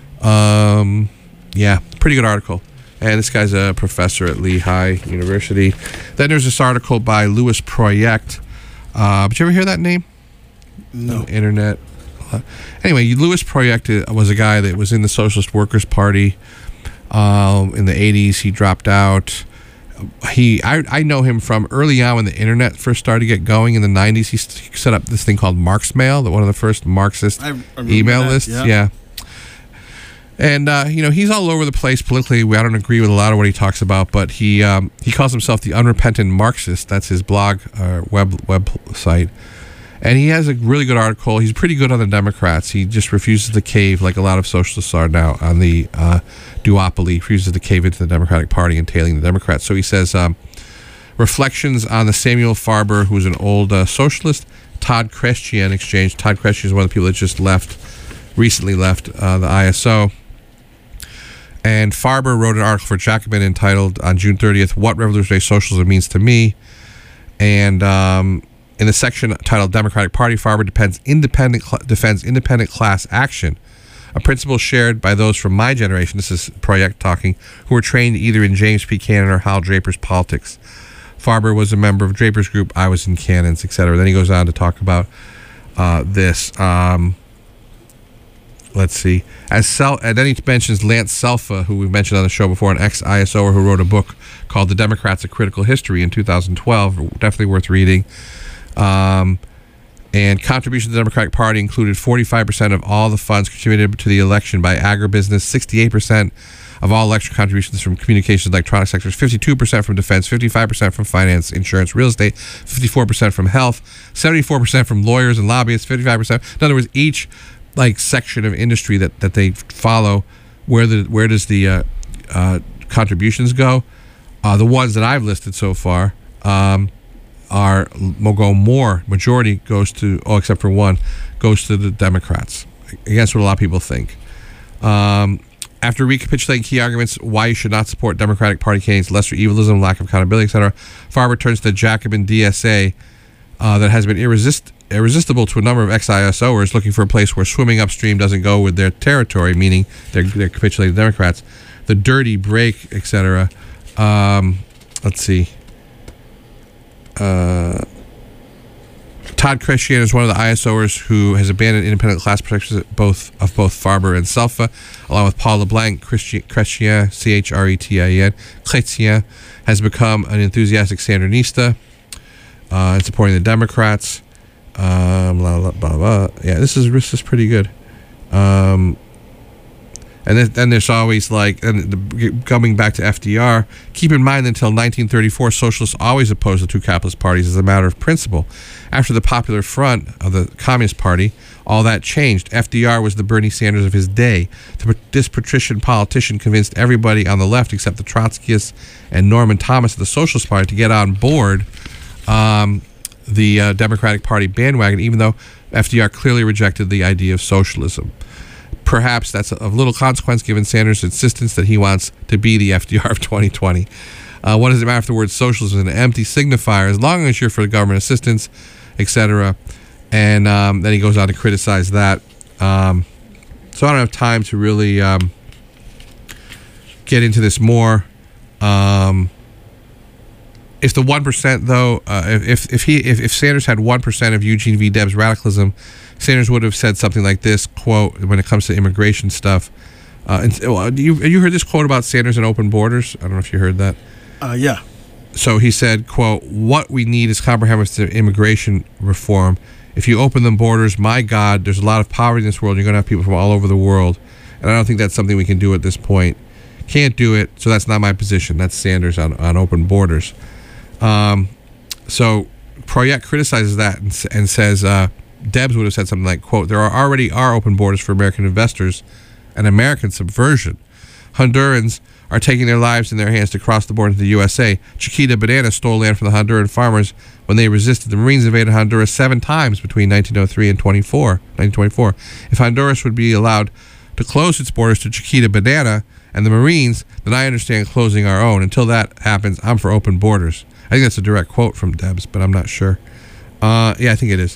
Pretty good article. And this guy's a professor at Lehigh University. Then there's this article by Louis Project. Did you ever hear that name? No. On the internet. Anyway, Louis Project was a guy that was in the Socialist Workers' Party in the 80s. He dropped out, I know him from early on when the internet first started to get going in the 90s. He set up this thing called Marxmail, one of the first Marxist email lists. Yeah. And he's all over the place politically. I don't agree with a lot of what he talks about, but he calls himself the Unrepentant Marxist. That's his blog website. And he has a really good article. He's pretty good on the Democrats. He just refuses to cave, like a lot of socialists are now, on the duopoly. Refuses to cave into the Democratic Party and tailing the Democrats. So he says, reflections on the Samuel Farber, who's an old socialist, Todd Chrétien exchange. Todd Chrétien is one of the people that just recently left the ISO. And Farber wrote an article for Jacobin entitled on June 30th, What Revolutionary Socialism Means to Me. And in the section titled Democratic Party, Farber defends independent class action, a principle shared by those from my generation, this is Project talking, who were trained either in James P. Cannon or Hal Draper's politics. Farber was a member of Draper's group, I was in Cannon's, etc. Then he goes on to talk about this. Let's see. And then he mentions Lance Selfa, who we've mentioned on the show before, an ex-ISOer who wrote a book called The Democrats: A Critical History in 2012. Definitely worth reading. And contributions to the Democratic Party included 45% of all the funds contributed to the election by agribusiness, 68% of all election contributions from communications and electronic sectors, 52% from defense, 55% from finance, insurance, real estate, 54% from health, 74% from lawyers and lobbyists, 55%. In other words, each section of industry that they follow, where does the contributions go? The ones that I've listed so far majority goes to, except for one, goes to the Democrats, against what a lot of people think. After recapitulating key arguments why you should not support Democratic Party candidates, lesser evilism, lack of accountability, etc., Farber turns to the Jacobin DSA that has been irresistible to a number of ex-ISOers looking for a place where swimming upstream doesn't go with their territory, meaning they're capitulating Democrats. The dirty break, etc. Let's see. Todd Chrétien is one of the ISOers who has abandoned independent class protections of both Farber and Selfa, along with Paul LeBlanc. Chrétien, Chrétien has become an enthusiastic Sandinista and supporting the Democrats. Blah, blah, blah, blah. Yeah, this is pretty good. And then there's always coming back to FDR, keep in mind that until 1934, socialists always opposed the two capitalist parties as a matter of principle. After the Popular Front of the Communist Party, all that changed. FDR was the Bernie Sanders of his day. This patrician politician convinced everybody on the left except the Trotskyists and Norman Thomas of the Socialist Party to get on board the Democratic Party bandwagon, even though FDR clearly rejected the idea of socialism. Perhaps that's of little consequence given Sanders' insistence that he wants to be the FDR of 2020. What does it matter if the word socialism is an empty signifier as long as you're for government assistance, etc.? And then he goes on to criticize that. So I don't have time to really get into this more. If the 1%, though, if Sanders had 1% of Eugene V. Debs radicalism, Sanders would have said something like this, quote, when it comes to immigration stuff. You heard this quote about Sanders and open borders? I don't know if you heard that. Yeah. So he said, quote, what we need is comprehensive immigration reform. If you open the borders, my God, there's a lot of poverty in this world. You're going to have people from all over the world. And I don't think that's something we can do at this point. Can't do it, so that's not my position. That's Sanders on open borders. So Proyek criticizes that and says Debs would have said something like, quote, there already are open borders for American investors and American subversion. Hondurans are taking their lives in their hands to cross the border into the USA. Chiquita Banana stole land from the Honduran farmers when they resisted. The Marines invaded Honduras 7 times between 1903 and 1924. If Honduras would be allowed to close its borders to Chiquita Banana and the Marines, then I understand closing our own. Until that happens, I'm for open borders. I think that's a direct quote from Debs, but I'm not sure. Yeah, I think it is.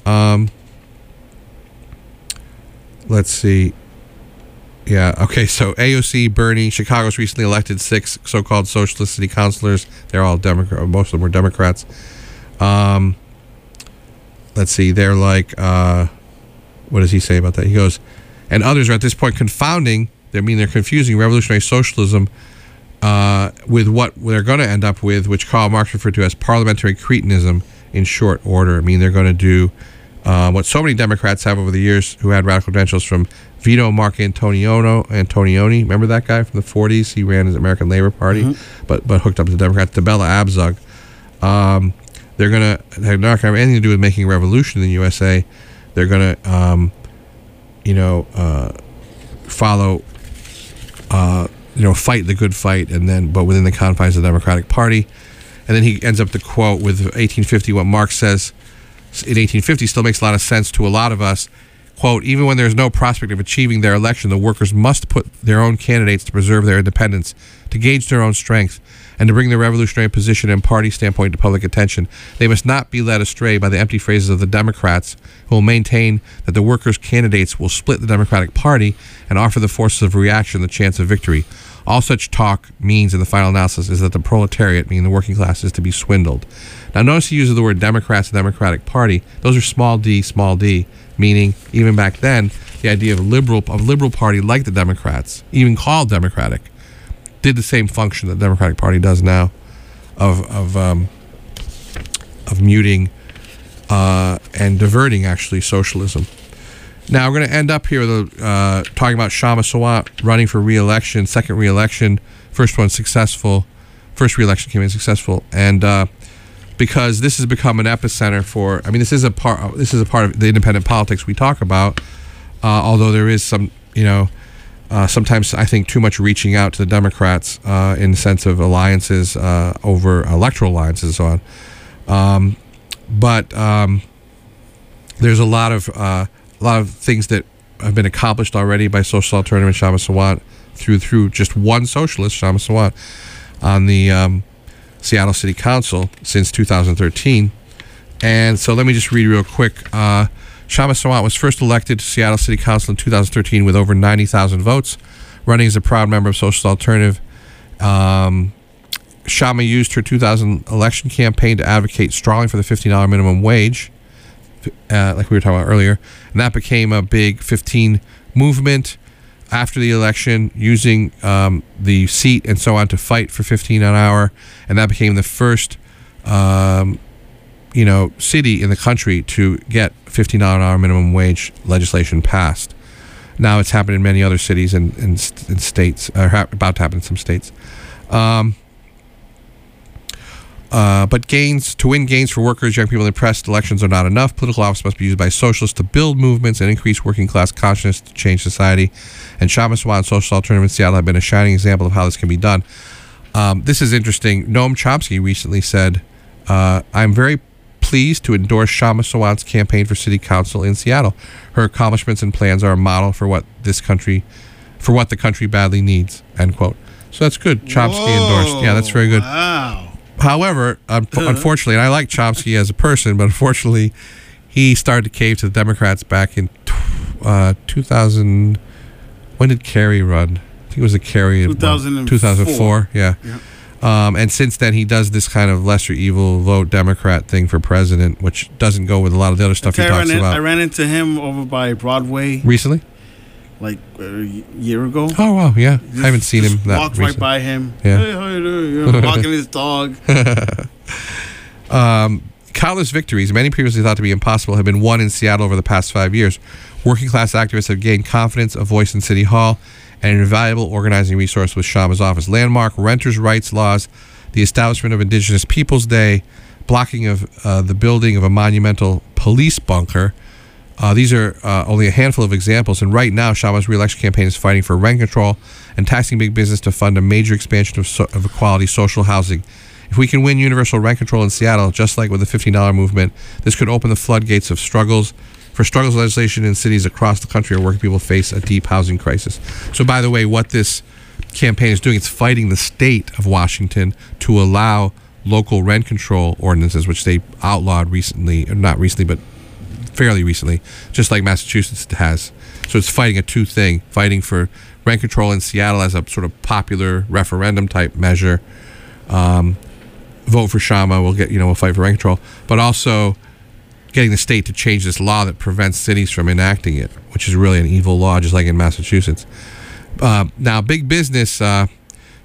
Let's see. Yeah, okay, so AOC, Bernie, Chicago's recently elected 6 so-called socialist city councilors. They're all Democrat. Most of them were Democrats. Let's see. They're like, what does he say about that? He goes, and others are at this point confounding, they're confusing revolutionary socialism with what they're going to end up with, which Karl Marx referred to as parliamentary cretinism in short order. I mean, they're going to do what so many Democrats have over the years who had radical credentials, from Vito Antonioni, remember that guy from the 40s? He ran his American Labor Party, but hooked up to the Democrats, to Bella Abzug. They're not going to have anything to do with making a revolution in the USA. They're going to, follow, fight the good fight, but within the confines of the Democratic Party. And then he ends up the quote with 1850, what Marx says in 1850 still makes a lot of sense to a lot of us. Quote, even when there's no prospect of achieving their election, the workers must put their own candidates to preserve their independence, to gauge their own strength, and to bring their revolutionary position and party standpoint to public attention. They must not be led astray by the empty phrases of the Democrats, who will maintain that the workers' candidates will split the Democratic Party and offer the forces of reaction the chance of victory. All such talk means, in the final analysis, is that the proletariat, meaning the working class, is to be swindled. Now, notice he uses the word Democrats and Democratic Party. Those are small d, meaning, even back then, the idea of liberal party like the Democrats, even called Democratic, did the same function that the Democratic Party does now, of muting and diverting, actually, socialism. Now, we're going to end up here with talking about Kshama Sawant running for re-election, second re-election, first re-election came in successful, and because this has become an epicenter for, this is a part of the independent politics we talk about, although there is some, sometimes I think too much reaching out to the Democrats in the sense of alliances over electoral alliances and so on. But there's a lot of things that have been accomplished already by Social Alternative and Kshama Sawant through just one socialist, Kshama Sawant, on the Seattle City Council since 2013. And so let me just read real quick. Kshama Sawant was first elected to Seattle City Council in 2013 with over 90,000 votes, running as a proud member of Social Alternative. Kshama used her 2000 election campaign to advocate strongly for the $15 minimum wage, like we were talking about earlier, and that became a big 15 movement after the election, using the seat and so on to fight for $15 an hour, and that became the first city in the country to get $15 an hour minimum wage legislation passed. Now it's happened in many other cities and in states, or about to happen in some states. But to win gains for workers, young people, and oppressed, elections are not enough. Political office must be used by socialists to build movements and increase working class consciousness to change society. And Kshama Sawant, Social Alternative in Seattle, have been a shining example of how this can be done. This is interesting. Noam Chomsky recently said, I'm very pleased to endorse Kshama Sawant's campaign for city council in Seattle. Her accomplishments and plans are a model for what the country badly needs, end quote. So that's good. Chomsky endorsed. Yeah, that's very good. Wow. However, unfortunately, and I like Chomsky as a person, but unfortunately, he started to cave to the Democrats back in 2000. When did Kerry run? I think it was a Kerry in 2004. Yeah. And since then, he does this kind of lesser evil vote Democrat thing for president, which doesn't go with a lot of the other stuff he talks about. I ran into him over by Broadway recently, like a year ago. Oh wow, yeah, I haven't seen him. Walked right by him. Yeah, hey, how you doing? Walking his dog. Countless victories, many previously thought to be impossible, have been won in Seattle over the past 5 years. Working class activists have gained confidence, a voice in City Hall, and an invaluable organizing resource with Shama's office. Landmark renters' rights laws, the establishment of Indigenous Peoples Day, blocking of the building of a monumental police bunker. These are only a handful of examples, and right now Shama's re-election campaign is fighting for rent control and taxing big business to fund a major expansion of quality social housing. If we can win universal rent control in Seattle, just like with the $15 movement, this could open the floodgates of struggles legislation in cities across the country where working people face a deep housing crisis. So, by the way, what this campaign is doing, it's fighting the state of Washington to allow local rent control ordinances, which they outlawed recently, or not recently, but fairly recently, just like Massachusetts has. So it's fighting a two-thing, fighting for rent control in Seattle as a sort of popular referendum-type measure. Vote for Kshama, we'll fight for rent control, but also getting the state to change this law that prevents cities from enacting it, which is really an evil law, just like in Massachusetts. Now, big business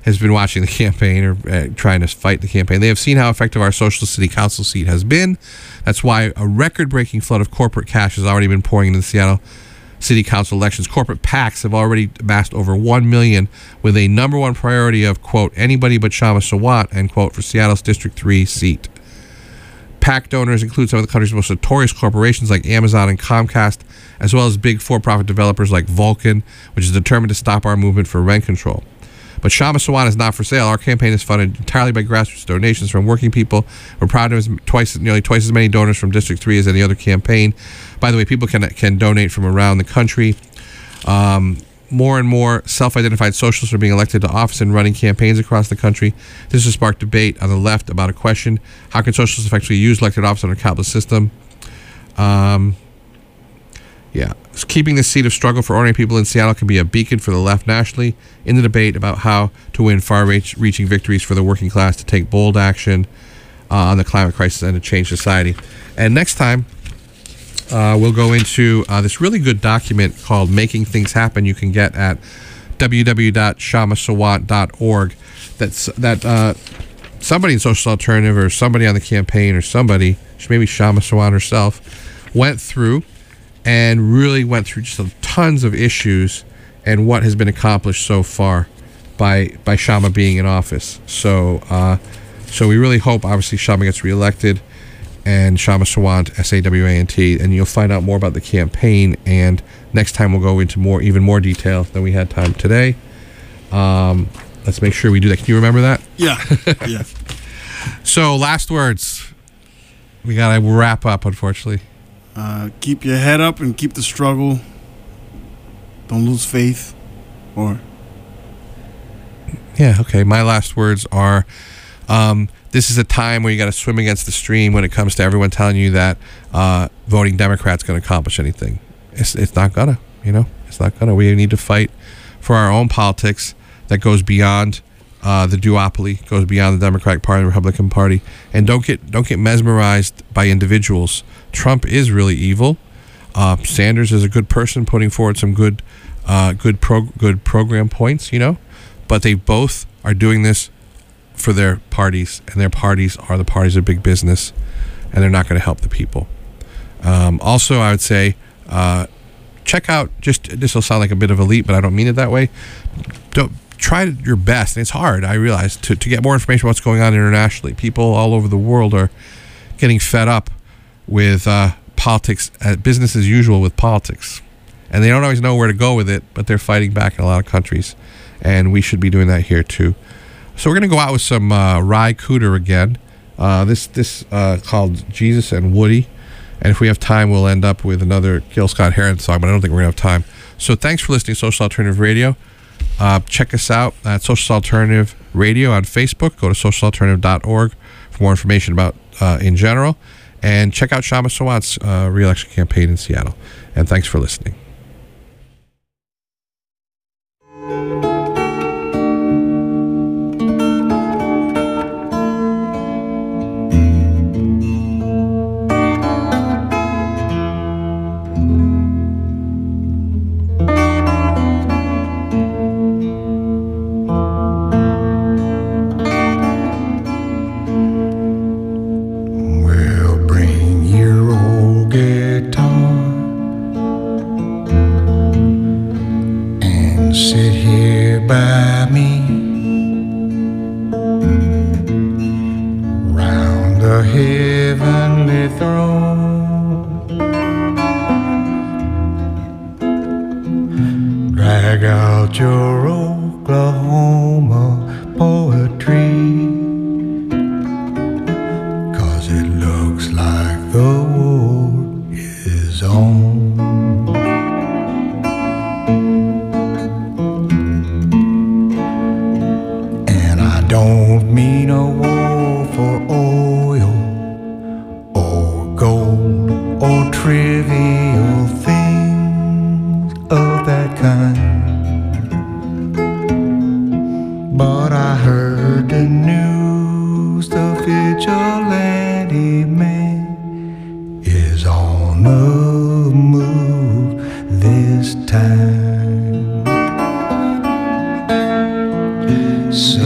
has been watching the campaign or trying to fight the campaign. They have seen how effective our socialist city council seat has been. That's why a record-breaking flood of corporate cash has already been pouring into the Seattle City Council elections. Corporate PACs have already amassed over $1 million, with a number one priority of, quote, anybody but Shama Sawant, end quote, for Seattle's District 3 seat. PAC donors include some of the country's most notorious corporations like Amazon and Comcast, as well as big for-profit developers like Vulcan, which is determined to stop our movement for rent control. But Shama Sawant is not for sale. Our campaign is funded entirely by grassroots donations from working people. We're proud to have nearly twice as many donors from District 3 as any other campaign. By the way, people can donate from around the country. More and more self-identified socialists are being elected to office and running campaigns across the country. This has sparked debate on the left about a question: how can socialists effectively use elected office under a capitalist system? Keeping the seat of struggle for ordinary people in Seattle can be a beacon for the left nationally in the debate about how to win far-reaching victories for the working class, to take bold action on the climate crisis and to change society. And next time, we'll go into this really good document called Making Things Happen you can get at www.shamasawant.org. That somebody in Social Alternative or somebody on the campaign or somebody, maybe Shama Sawant herself, went through and really went through just tons of issues and what has been accomplished so far by Shama being in office. So we really hope, obviously, Shama gets reelected, and Shama Sawant, SAWANT, and you'll find out more about the campaign. And next time we'll go into even more detail than we had time today. Let's make sure we do that. Can you remember that? Yeah. Yeah. So, last words. We got to wrap up, unfortunately. Keep your head up and keep the struggle. Don't lose faith. Yeah, okay. My last words are, this is a time where you got to swim against the stream when it comes to everyone telling you that voting Democrat's going to accomplish anything. It's not gonna, it's not gonna. We need to fight for our own politics that goes beyond the duopoly, goes beyond the Democratic Party and the Republican Party, and don't get mesmerized by individuals. Trump is really evil. Sanders is a good person, putting forward some good program points, but they both are doing this for their parties, and their parties are the parties of big business, and they're not going to help the people. Also, I would say, check out, this will sound like a bit of a leap, but I don't mean it that way. Try your best, and it's hard, I realize, to get more information about what's going on internationally. People all over the world are getting fed up with politics, business as usual with politics. And they don't always know where to go with it, but they're fighting back in a lot of countries. And we should be doing that here too. So we're going to go out with some Ry Cooder again. This called Jesus and Woody. And if we have time, we'll end up with another Gil Scott-Heron song, but I don't think we're going to have time. So thanks for listening to Social Alternative Radio. Check us out at Social Alternative Radio on Facebook. Go to socialalternative.org for more information about in general. And check out Shama Sawant's re-election campaign in Seattle. And thanks for listening. So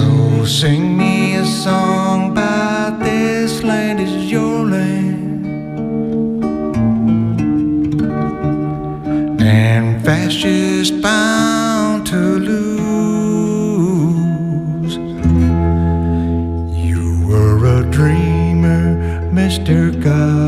sing me a song about this land is your land, and fascists bound to lose. You were a dreamer, Mr. God.